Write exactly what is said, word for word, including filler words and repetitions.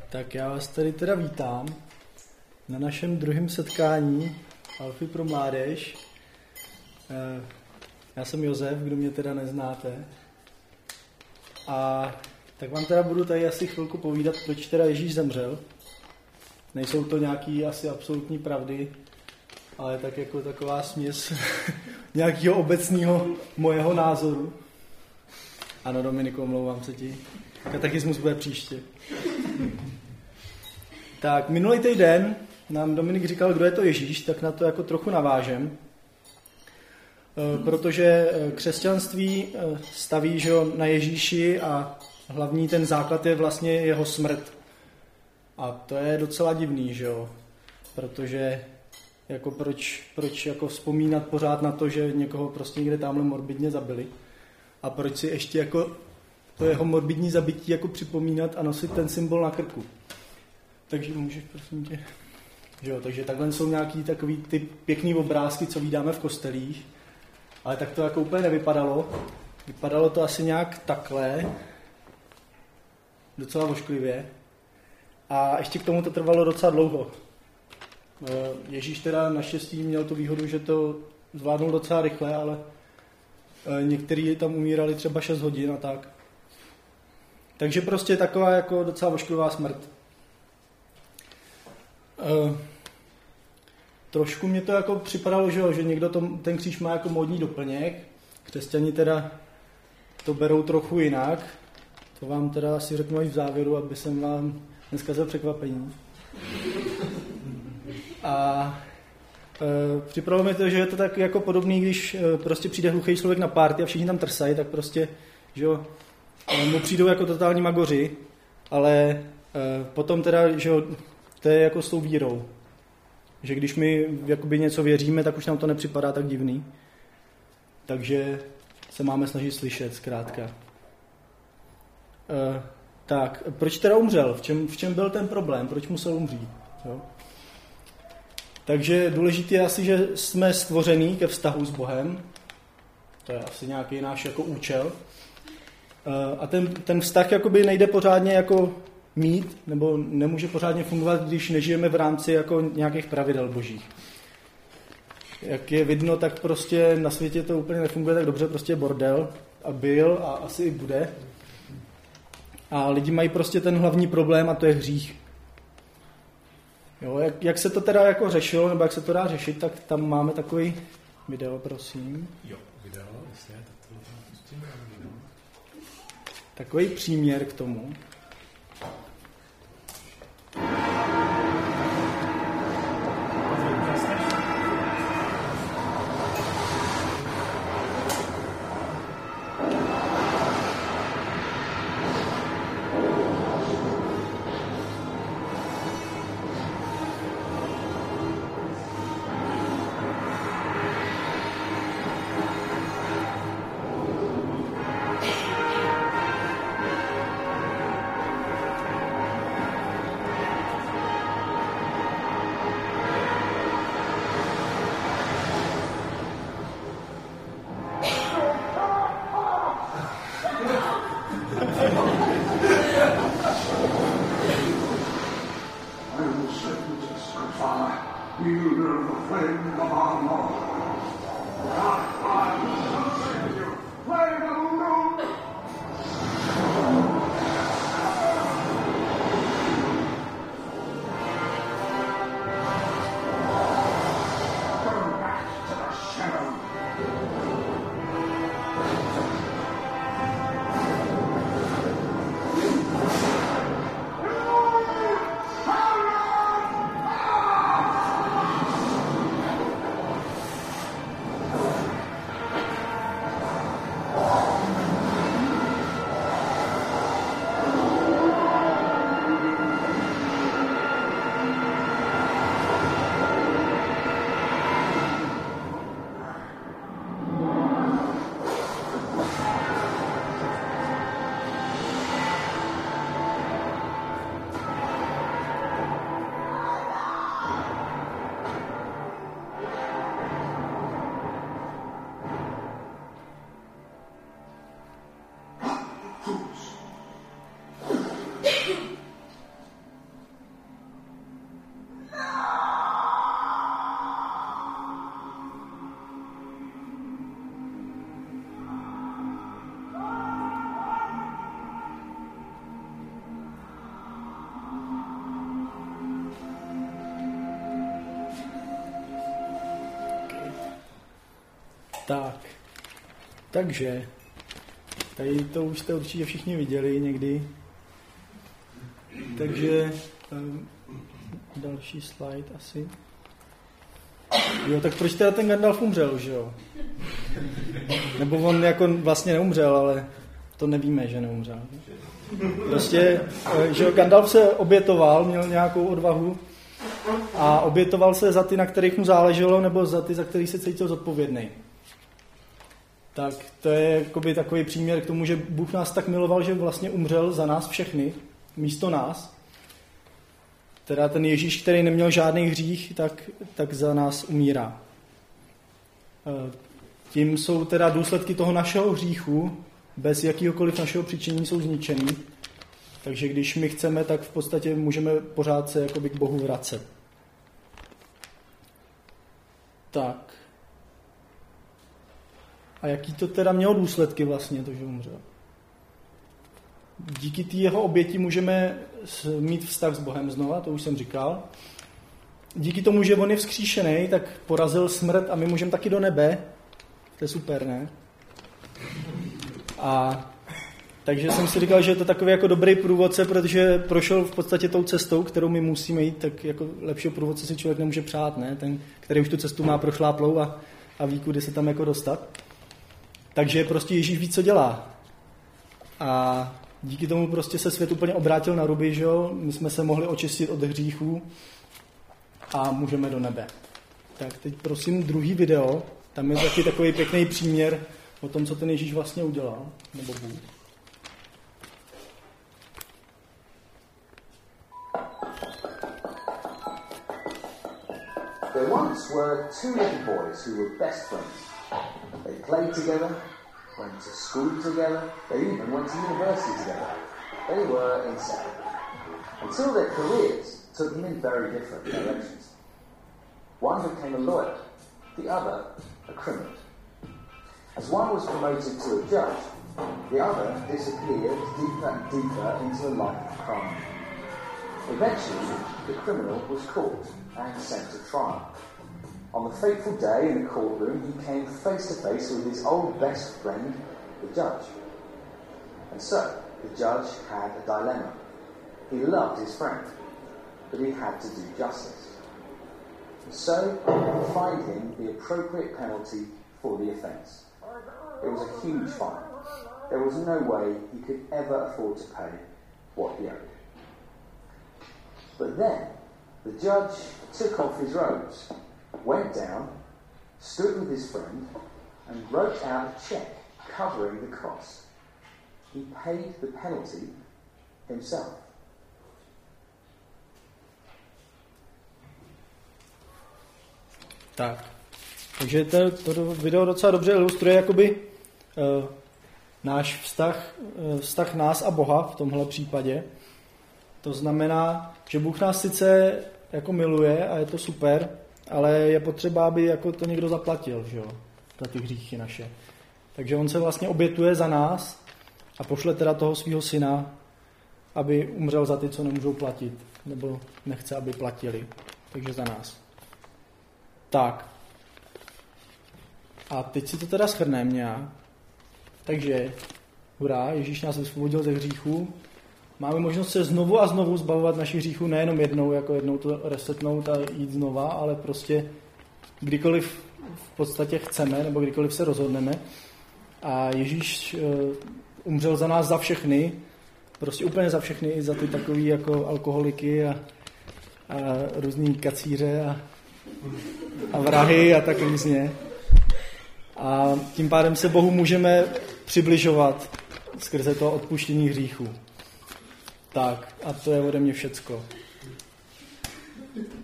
Tak já vás tady teda vítám na našem druhém setkání Alfy pro mládež. Já jsem Josef, kdo mě teda neznáte. A tak vám teda budu tady asi chvilku povídat, proč teda Ježíš zemřel. Nejsou to nějaký asi absolutní pravdy, ale tak jako taková směs nějakého obecného mojeho názoru. Ano, Dominiku, omlouvám se ti. Katechismus bude příště. Tak, minulý týden nám Dominik říkal, kdo je to Ježíš, tak na to jako trochu navážem. Protože křesťanství staví, že na Ježíši a hlavní ten základ je vlastně jeho smrt. A to je docela divný, že jo? Protože jako proč, proč jako vzpomínat pořád na to, že někoho prostě někde tamhle morbidně zabili. A proč si ještě jako to jeho morbidní zabití jako připomínat a nosit ten symbol na krku. Takže můžeš, prosím tě. Že jo, takže takhle jsou nějaký takový ty pěkný obrázky, co vídáme v kostelích. Ale tak to jako úplně nevypadalo. Vypadalo to asi nějak takhle. Docela ošklivě. A ještě k tomu to trvalo docela dlouho. Ježíš teda naštěstí měl tu výhodu, že to zvládnul docela rychle, ale někteří tam umírali třeba šest hodin a tak. Takže prostě taková jako docela ošklivá smrt. Uh, trošku mě to jako připadalo, že, že někdo tom, ten kříž má jako módní doplněk. Křesťani teda to berou trochu jinak. To vám teda asi řeknu až v závěru, aby jsem vám neskazil překvapení. A uh, připadalo mi to, že je to tak jako podobný, když uh, prostě přijde hluchý člověk na party a všichni tam trsají, tak prostě, že jo, mu přijdou jako totální magoři, ale uh, potom teda, že jo, to je jako s tou vírou. Že když my jakoby něco věříme, tak už nám to nepřipadá tak divný. Takže se máme snažit slyšet, zkrátka. Uh, tak, proč teda umřel? V čem, v čem byl ten problém? Proč musel umřít? Jo? Takže důležité je asi, že jsme stvoření ke vztahu s Bohem. To je asi nějaký náš jako účel. Uh, a ten, ten vztah jakoby nejde pořádně jako mít, nebo nemůže pořádně fungovat, když nežijeme v rámci jako nějakých pravidel božích. Jak je vidno, tak prostě na světě to úplně nefunguje tak dobře, prostě bordel a byl a asi i bude. A lidi mají prostě ten hlavní problém a to je hřích. Jo, jak, jak se to teda jako řešilo, nebo jak se to dá řešit, tak tam máme takový video, prosím. Jo, video, jestli je to pustíme. Takový příměr k tomu. Tak, takže, tady to už jste určitě všichni viděli někdy. Takže, um, další slide asi. Jo, tak proč teda ten Gandalf umřel, že jo? Nebo on jako vlastně neumřel, ale to nevíme, že neumřel. Prostě, že jo, Gandalf se obětoval, měl nějakou odvahu a obětoval se za ty, na kterých mu záleželo, nebo za ty, za který se cítil zodpovědný. Tak to je jakoby takový příměr k tomu, že Bůh nás tak miloval, že vlastně umřel za nás všechny, místo nás. Teda ten Ježíš, který neměl žádný hřích, tak, tak za nás umírá. Tím jsou teda důsledky toho našeho hříchu, bez jakýhokoliv našeho přičinění jsou zničený. Takže když my chceme, tak v podstatě můžeme pořád se jakoby k Bohu vracet. Tak. A jaký to teda mělo důsledky vlastně, to, že umřel? Díky té jeho oběti můžeme mít vztah s Bohem znova, to už jsem říkal. Díky tomu, že on je vzkříšený, tak porazil smrt a my můžeme taky do nebe. To je super, ne? A takže jsem si říkal, že je to takový jako dobrý průvodce, protože prošel v podstatě tou cestou, kterou my musíme jít, tak jako lepšího průvodce si člověk nemůže přát, ne? Ten, který už tu cestu má prošláplou a, a ví, kudy se tam jako dostat. Takže prostě Ježíš ví, co dělá. A díky tomu prostě se svět úplně obrátil na ruby, že jo? My jsme se mohli očistit od hříchů a můžeme do nebe. Tak teď prosím druhý video, tam je taky takový pěkný příměr o tom, co ten Ježíš vlastně udělal, nebo Bůh. There once were two little boys who were best friends. They played together, went to school together, they even went to university together. They were inseparable, until their careers took them in very different directions. One became a lawyer, the other a criminal. As one was promoted to a judge, the other disappeared deeper and deeper into a life of crime. Eventually, the criminal was caught and sent to trial. On the fateful day in the courtroom, he came face to face with his old best friend, the judge. And so, the judge had a dilemma. He loved his friend, but he had to do justice. And so, he fined him the appropriate penalty for the offence. It was a huge fine. There was no way he could ever afford to pay what he owed. But then, the judge took off his robes, went down, stood with his friend, and wrote out a cheque covering the cost. He paid the penalty himself. Tak, takže to, to video docela dobře ilustruje jakoby uh, náš vztah, uh, vztah nás a Boha v tomhle případě. To znamená, že Bůh nás sice jako miluje a je to super, ale je potřeba, aby jako to někdo zaplatil, že jo, za ty hříchy naše. Takže on se vlastně obětuje za nás a pošle teda toho svého syna, aby umřel za ty, co nemůžou platit, nebo nechce, aby platili. Takže za nás. Tak. A teď si to teda shrneme nějak. Takže, hurá, Ježíš nás vysvobodil ze hříchů. Máme možnost se znovu a znovu zbavovat našich hříchů, nejenom jednou, jako jednou to resetnout a jít znova, ale prostě kdykoliv v podstatě chceme, nebo kdykoliv se rozhodneme. A Ježíš uh, umřel za nás za všechny, prostě úplně za všechny, i za ty takový jako alkoholiky a, a různý kacíře a, a vrahy a tak různě. A tím pádem se Bohu můžeme přibližovat skrze to odpuštění hříchů. Tak, a to je ode mě všecko.